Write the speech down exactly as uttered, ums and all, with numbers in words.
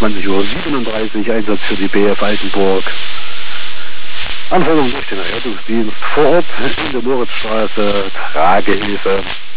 einundzwanzig Uhr siebenunddreißig, Einsatz für die B F Altenburg. Anforderung durch den Rettungsdienst vor Ort in der Moritzstraße, Tragehilfe.